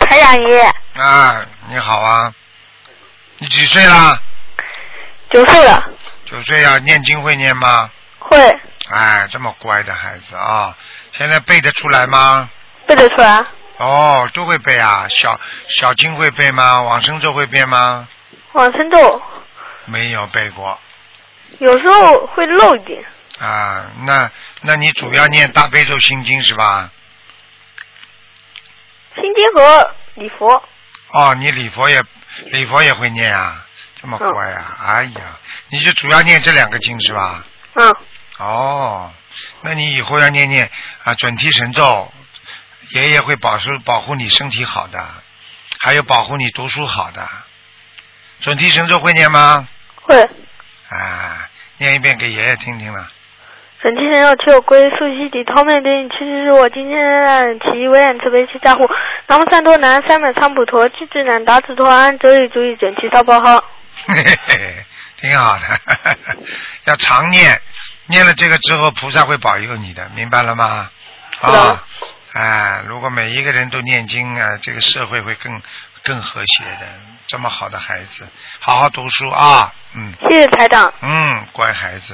台长爷。 啊，你好啊，你几岁啦 9岁了。 9岁啊，念经会念吗？ 会。 哎，这么乖的孩子啊，现在背得出来吗？ 背得出来。 哦，都会背啊，小经会背吗？往生咒会背吗？ 往生咒。 没有背过。 有时候会漏一点。 啊，那你主要念大悲咒心经是吧？ 心经和礼佛。 哦，你礼佛也会念啊，这么乖啊！哎呀，你就主要念这2个经是吧？ 嗯。 哦，那你以后要念啊准提神咒，爷爷会保护你身体好的，还有保护你读书好的。准提神咒会念吗？ 会。 啊，念一遍给爷爷听听了。 准提神咒持有归素悉地通面对应，其实是我今天其为人慈悲其加护。南无三多南三藐三普陀，智智难达子陀安，则以足以准提烧包好。 嘿嘿嘿，挺好的，要常念，念了这个之后，菩萨会保佑你的，明白了吗？啊，哎，如果每一个人都念经啊，这个社会会更和谐的。这么好的孩子，好好读书啊， 谢谢台长。 乖孩子。